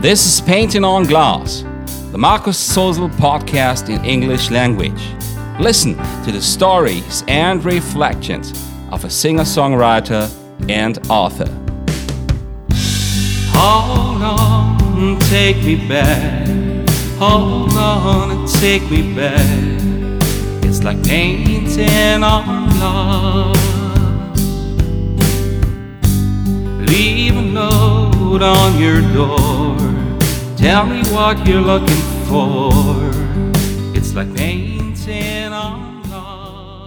This is Painting on Glass, the Marcus Sozel podcast in English language. Listen to the stories and reflections of a singer-songwriter and author. Hold on, take me back. Hold on and take me back. It's like painting on glass. Leave a note on your door. Tell me what you're looking for. It's like painting on glass.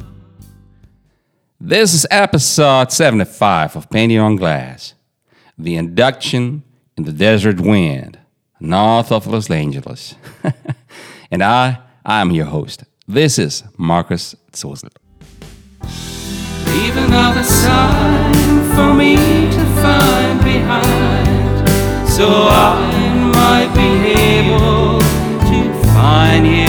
This is episode 75 of Painting on Glass. The induction in the desert wind, north of Los Angeles. And I am your host. This is Marcus Sozel. Leave another sign for me to find behind, so I might be able to find you.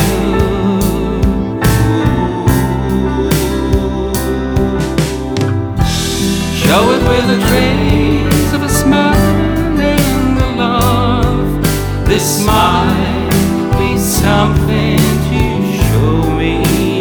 Show it with a trace of a smile and a love. This might be something to show me.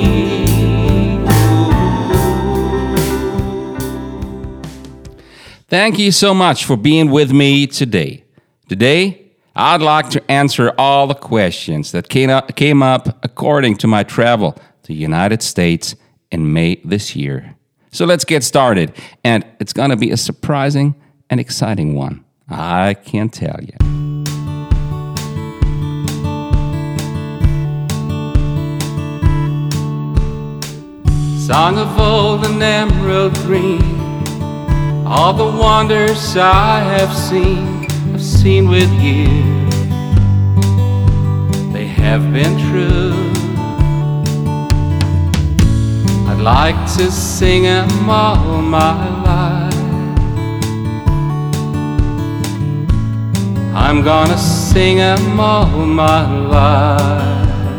Thank you so much for being with me today. Today, I'd like to answer all the questions that came up according to my travel to the United States in May this year. So let's get started, and it's going to be a surprising and exciting one. I can tell you. Song of old and emerald green, all the wonders I have seen with you. They have been true. I'd like to sing them all my life. I'm gonna sing them all my life.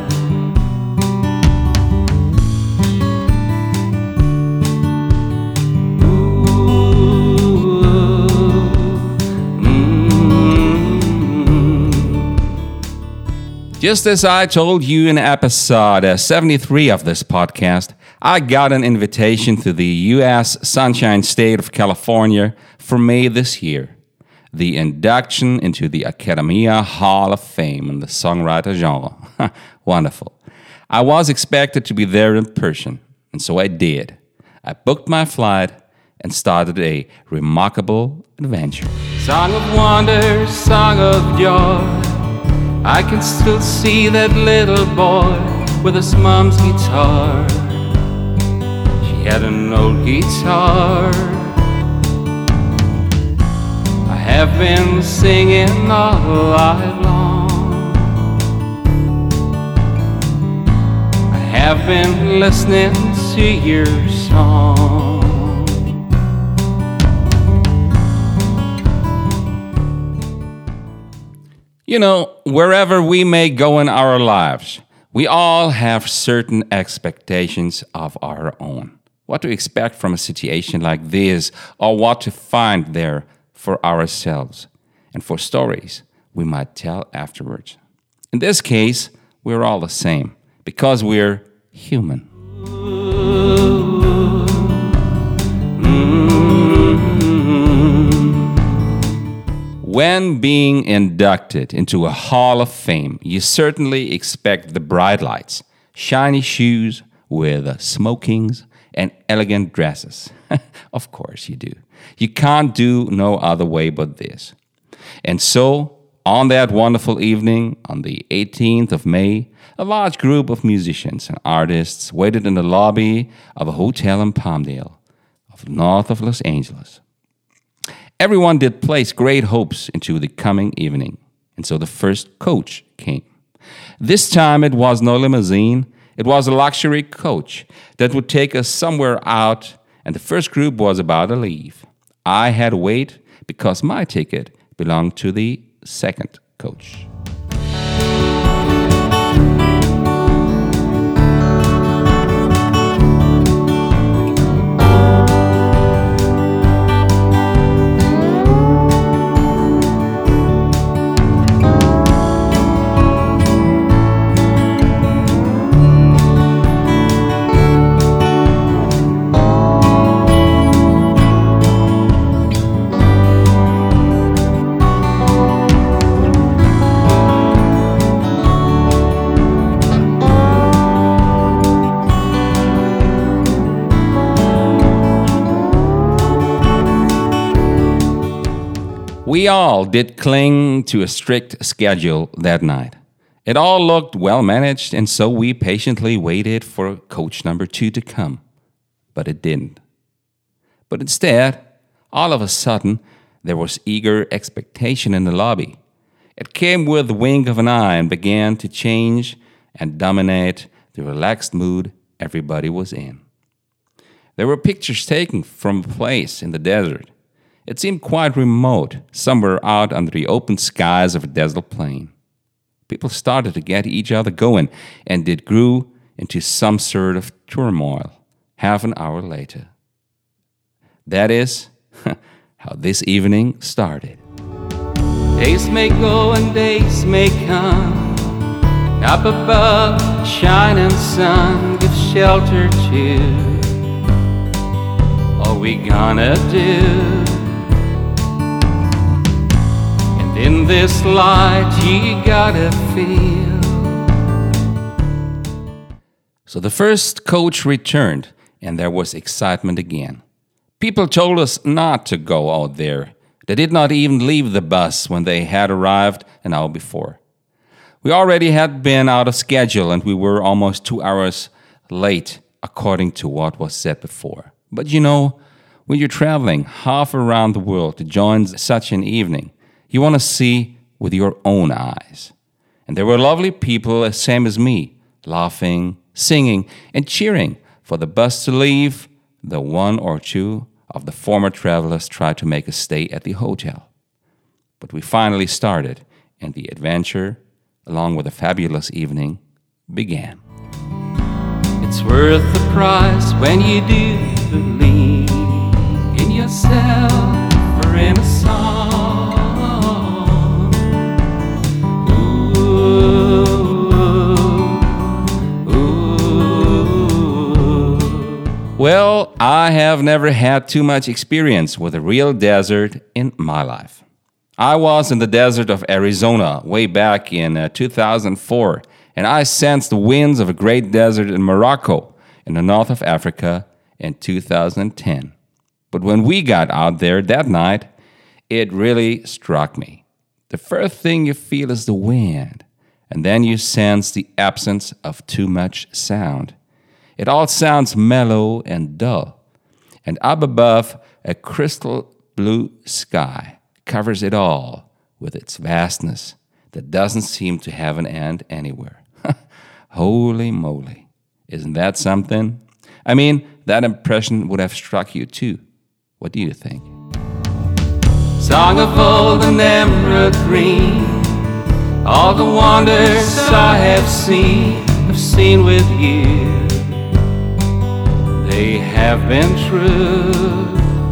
Just as I told you in episode 73 of this podcast, I got an invitation to the U.S. Sunshine State of California for May this year. The induction into the Academia Hall of Fame in the songwriter genre. Wonderful. I was expected to be there in person, and so I did. I booked my flight and started a remarkable adventure. Song of wonder, song of joy. I can still see that little boy with his mom's guitar. She had an old guitar. I have been singing all night long. I have been listening to your song. You know, wherever we may go in our lives, we all have certain expectations of our own. What to expect from a situation like this, or what to find there for ourselves, and for stories we might tell afterwards. In this case, we're all the same, because we're human. When being inducted into a Hall of Fame, you certainly expect the bright lights, shiny shoes with smokings and elegant dresses. Of course you do. You can't do no other way but this. And so, on that wonderful evening, on the 18th of May, a large group of musicians and artists waited in the lobby of a hotel in Palmdale, north of Los Angeles. Everyone did place great hopes into the coming evening, and so the first coach came. This time it was no limousine, it was a luxury coach that would take us somewhere out, and the first group was about to leave. I had to wait because my ticket belonged to the second coach. We all did cling to a strict schedule that night. It all looked well managed, and so we patiently waited for coach number 2 to come. But it didn't. But instead, all of a sudden, there was eager expectation in the lobby. It came with the wink of an eye and began to change and dominate the relaxed mood everybody was in. There were pictures taken from a place in the desert. It seemed quite remote, somewhere out under the open skies of a desolate plain. People started to get each other going, and it grew into some sort of turmoil half an hour later. That is how this evening started. Days may go and days may come. Up above, shining sun gives shelter to all we gonna do. And in this light you gotta feel. So the first coach returned, and there was excitement again. People told us not to go out there. They did not even leave the bus when they had arrived an hour before. We already had been out of schedule, and we were almost 2 hours late according to what was said before. But you know, when you're traveling half around the world to join such an evening, you want to see with your own eyes. And there were lovely people, same as me, laughing, singing, and cheering for the bus to leave. The one or two of the former travelers tried to make a stay at the hotel. But we finally started, and the adventure, along with a fabulous evening, began. It's worth the price when you do believe in yourself or in a song. Ooh, ooh. Well, I have never had too much experience with a real desert in my life. I was in the desert of Arizona way back in 2004, and I sensed the winds of a great desert in Morocco, in the north of Africa, in 2010. But when we got out there that night, it really struck me. The first thing you feel is the wind, and then you sense the absence of too much sound. It all sounds mellow and dull, and up above, a crystal blue sky covers it all with its vastness that doesn't seem to have an end anywhere. Holy moly. Isn't that something? I mean, that impression would have struck you too. What do you think? Song of old and emerald green, all the wonders I have seen with you. They have been true.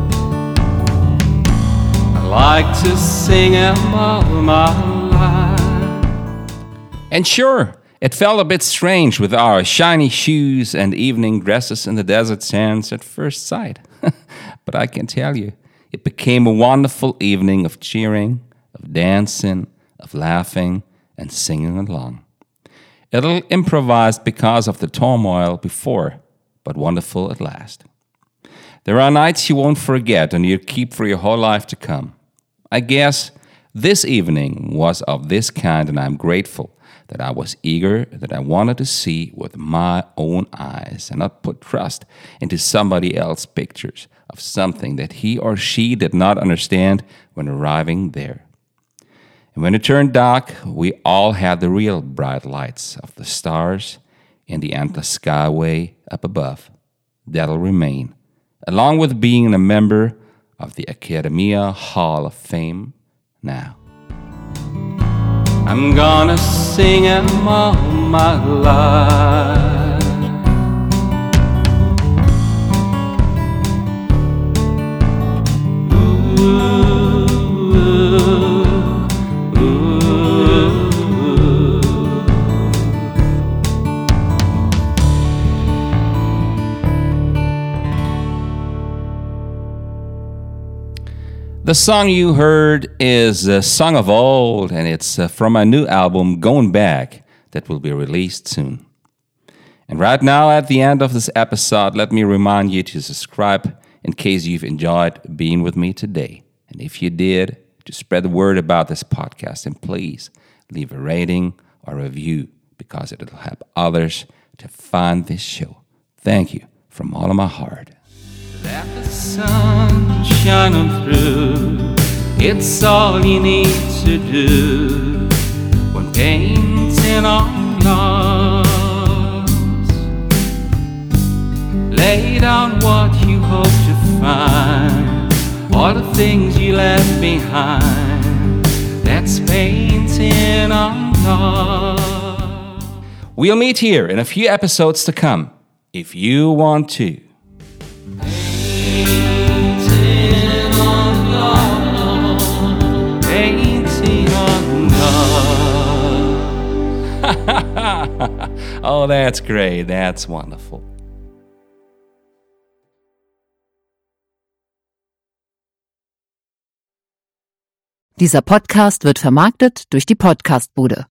Like to sing them all my life. And sure, it felt a bit strange with our shiny shoes and evening dresses in the desert sands at first sight. But I can tell you, it became a wonderful evening of cheering, of dancing, of laughing, and singing along. A little improvised because of the turmoil before, but wonderful at last. There are nights you won't forget and you keep for your whole life to come. I guess this evening was of this kind, and I'm grateful that I was eager, that I wanted to see with my own eyes and not put trust into somebody else's pictures of something that he or she did not understand when arriving there. And when it turned dark, we all had the real bright lights of the stars in the endless skyway up above. That'll remain, along with being a member of the Academia Hall of Fame now. I'm gonna sing 'em all my life. Ooh, ooh, ooh. The song you heard is a song of old, and it's from my new album, Going Back, that will be released soon. And right now, at the end of this episode, let me remind you to subscribe in case you've enjoyed being with me today. And if you did, to spread the word about this podcast. And please leave a rating or review because it'll help others to find this show. Thank you from all of my heart. Let the sun shine on through. It's all you need to do when painting on glass. Lay down what you hope to find, all the things you left behind. That's painting on glass. We'll meet here in a few episodes to come, if you want to. Painting on glass. Painting on glass. Oh, that's great. That's wonderful. Dieser Podcast wird vermarktet durch die Podcastbude.